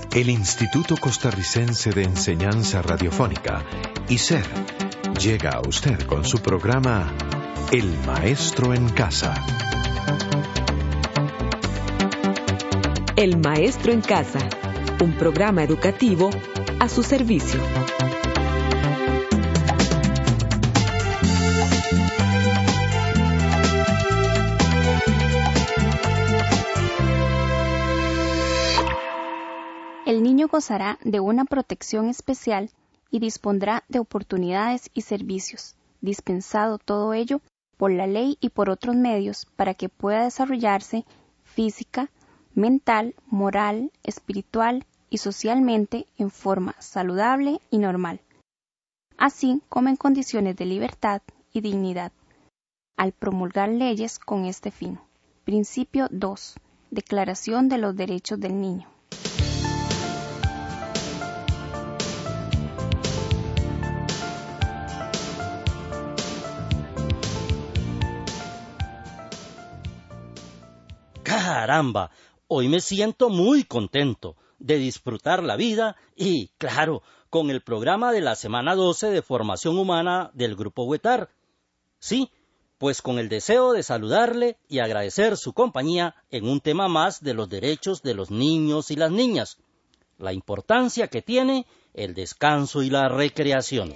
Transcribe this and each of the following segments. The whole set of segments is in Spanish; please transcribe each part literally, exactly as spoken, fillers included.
El Instituto Costarricense de Enseñanza Radiofónica, I C E R, llega a usted con su programa El Maestro en Casa. El Maestro en Casa, un programa educativo a su servicio. El niño gozará de una protección especial y dispondrá de oportunidades y servicios, dispensado todo ello por la ley y por otros medios para que pueda desarrollarse física, mental, moral, espiritual y socialmente en forma saludable y normal, así como en condiciones de libertad y dignidad, al promulgar leyes con este fin. Principio dos. Declaración de los Derechos del Niño. ¡Caramba! Hoy me siento muy contento de disfrutar la vida y, claro, con el programa de la semana doce de Formación Humana del Grupo Huetar. Sí, pues con el deseo de saludarle y agradecer su compañía en un tema más de los derechos de los niños y las niñas, la importancia que tiene el descanso y la recreación.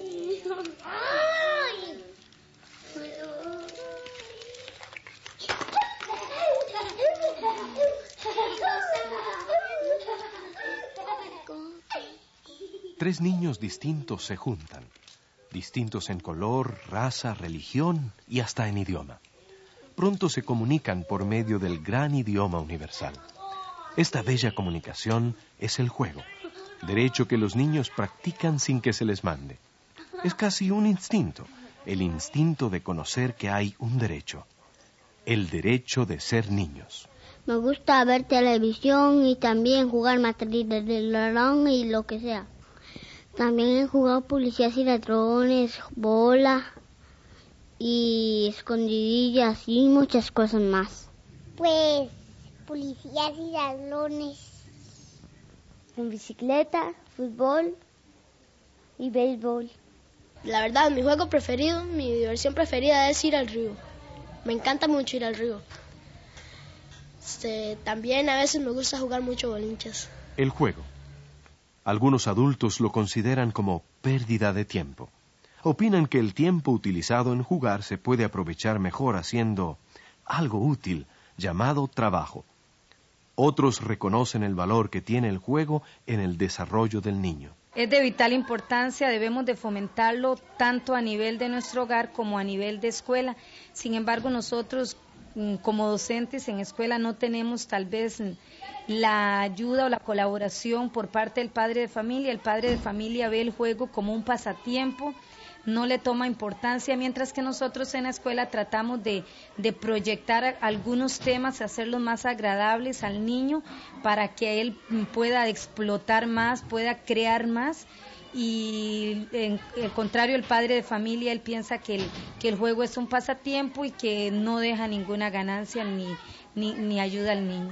Tres niños distintos se juntan, distintos en color, raza, religión y hasta en idioma. Pronto se comunican por medio del gran idioma universal. Esta bella comunicación es el juego, derecho que los niños practican sin que se les mande. Es casi un instinto, el instinto de conocer que hay un derecho, el derecho de ser niños. Me gusta ver televisión y también jugar materias del balón y lo que sea. También he jugado policías y ladrones, bola y escondidillas y muchas cosas más. Pues policías y ladrones. En bicicleta, fútbol y béisbol. La verdad, mi juego preferido, mi diversión preferida es ir al río. Me encanta mucho ir al río. Este, también a veces me gusta jugar mucho bolinchas. El juego. Algunos adultos lo consideran como pérdida de tiempo. Opinan que el tiempo utilizado en jugar se puede aprovechar mejor haciendo algo útil llamado trabajo. Otros reconocen el valor que tiene el juego en el desarrollo del niño. Es de vital importancia, debemos de fomentarlo tanto a nivel de nuestro hogar como a nivel de escuela. Sin embargo, nosotros como docentes en escuela no tenemos tal vez la ayuda o la colaboración por parte del padre de familia. El padre de familia ve el juego como un pasatiempo, no le toma importancia, mientras que nosotros en la escuela tratamos de, de proyectar algunos temas, hacerlos más agradables al niño para que él pueda explotar más, pueda crear más. Y en el contrario, el padre de familia, él piensa que el, que el juego es un pasatiempo y que no deja ninguna ganancia ni, ni, ni ayuda al niño.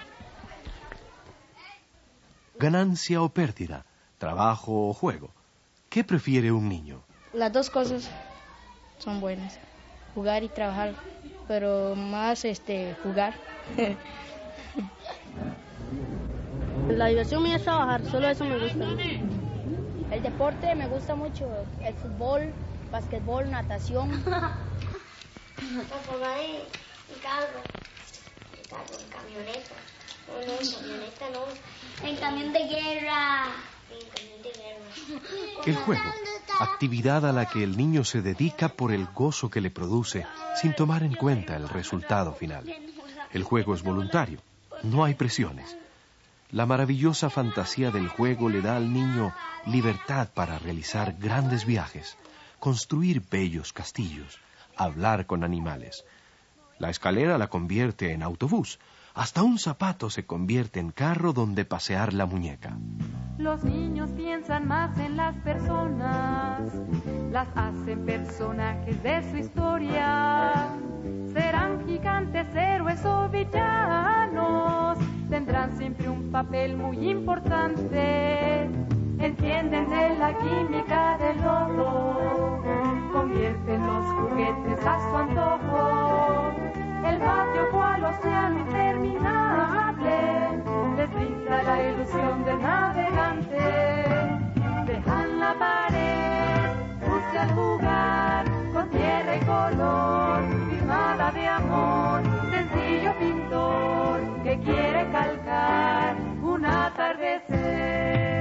Ganancia o pérdida, trabajo o juego. ¿Qué prefiere un niño? Las dos cosas son buenas, jugar y trabajar, pero más este jugar. La diversión mía es trabajar, solo eso me gusta. El deporte me gusta mucho, el fútbol, basquetbol, natación. Para jugar en carro, en carro, en camioneta. No, no, en camioneta no. En camión de guerra. En camión de guerra. El juego, actividad a la que el niño se dedica por el gozo que le produce, sin tomar en cuenta el resultado final. El juego es voluntario, no hay presiones. La maravillosa fantasía del juego le da al niño libertad para realizar grandes viajes, construir bellos castillos, hablar con animales. La escalera la convierte en autobús, hasta un zapato se convierte en carro donde pasear la muñeca. Los niños piensan más en las personas, las hacen personajes de su historia. Serán gigantes, héroes o villanos, tendrán siempre un papel muy importante. Entienden de la química del lodo, convierten los juguetes a su antojo. El patio cual océano interminable les brinda la ilusión del navegante. Dejan la pared sucia al jugar con tierra y color, firmada de amor, sencillo pintor que quiere calcar un atardecer.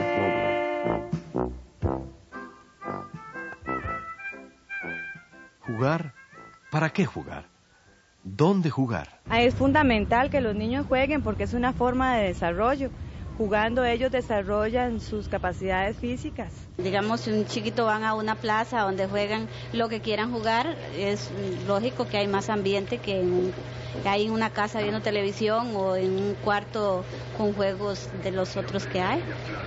¿Jugar? ¿Para qué jugar? ¿Dónde jugar? Es fundamental que los niños jueguen porque es una forma de desarrollo. Jugando ellos desarrollan sus capacidades físicas. Digamos, si un chiquito van a una plaza donde juegan lo que quieran jugar, es lógico que hay más ambiente que, en, que hay en una casa viendo televisión o en un cuarto con juegos de los otros que hay.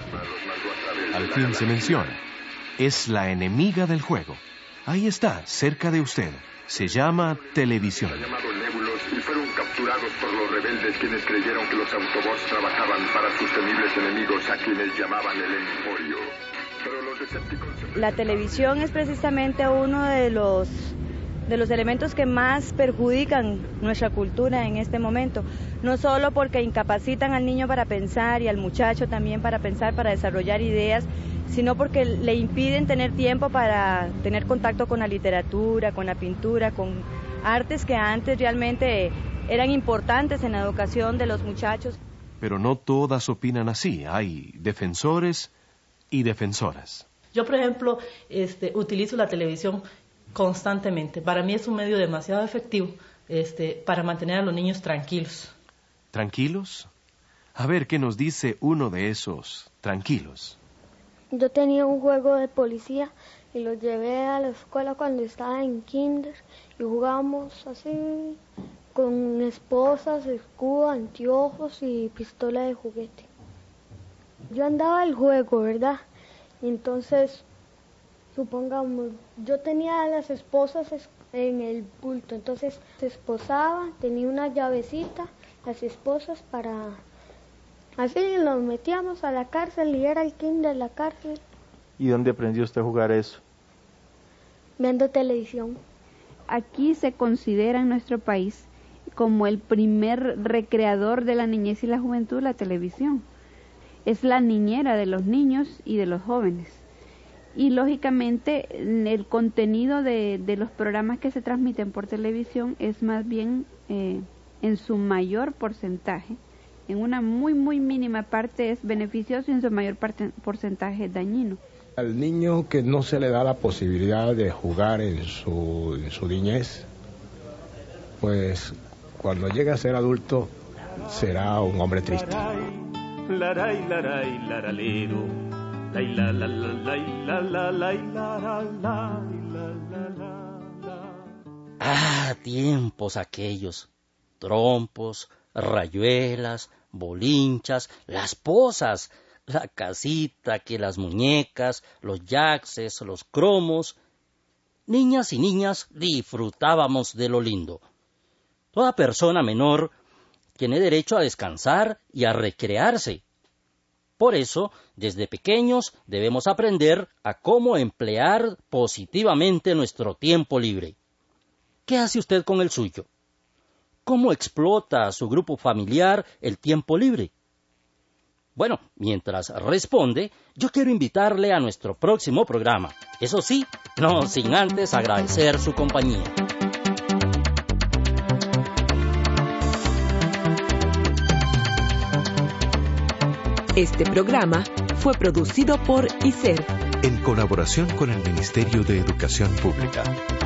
Al fin se menciona, es la enemiga del juego. Ahí está, cerca de usted. Se llama televisión. Y fueron capturados por los rebeldes, quienes creyeron que los Autobots trabajaban para sus temibles enemigos, a quienes llamaban el Emporio. Pero los Decepticons... La televisión es precisamente uno de los de los elementos que más perjudican nuestra cultura en este momento, no solo porque incapacitan al niño para pensar y al muchacho también para pensar, para desarrollar ideas, sino porque le impiden tener tiempo para tener contacto con la literatura, con la pintura, con artes que antes realmente eran importantes en la educación de los muchachos. Pero no todas opinan así, hay defensores y defensoras. Yo, por ejemplo, este, utilizo la televisión constantemente. Para mí es un medio demasiado efectivo este, para mantener a los niños tranquilos. ¿Tranquilos? A ver qué nos dice uno de esos tranquilos. Yo tenía un juego de policía y lo llevé a la escuela cuando estaba en kinder y jugábamos así con esposas, escudo, anteojos y pistola de juguete. Yo andaba el juego, ¿verdad? Y entonces, supongamos, yo tenía las esposas en el bulto, entonces se esposaba, tenía una llavecita, las esposas para... Así nos metíamos a la cárcel y era el kinder de la cárcel. ¿Y dónde aprendió usted a jugar eso? Viendo televisión. Aquí se considera en nuestro país como el primer recreador de la niñez y la juventud la televisión. Es la niñera de los niños y de los jóvenes. Y lógicamente el contenido de, de los programas que se transmiten por televisión es más bien eh, en su mayor porcentaje, en una muy muy mínima parte es beneficioso y en su mayor parte, porcentaje es dañino. Al niño que no se le da la posibilidad de jugar en su, en su niñez, pues cuando llegue a ser adulto será un hombre triste. Ah, tiempos aquellos, trompos, rayuelas, bolinchas, las posas, la casita, que las muñecas, los yaxes, los cromos. Niñas y niñas disfrutábamos de lo lindo. Toda persona menor tiene derecho a descansar y a recrearse. Por eso, desde pequeños debemos aprender a cómo emplear positivamente nuestro tiempo libre. ¿Qué hace usted con el suyo? ¿Cómo explota a su grupo familiar el tiempo libre? Bueno, mientras responde, yo quiero invitarle a nuestro próximo programa. Eso sí, no sin antes agradecer su compañía. Este programa fue producido por I C E R, en colaboración con el Ministerio de Educación Pública.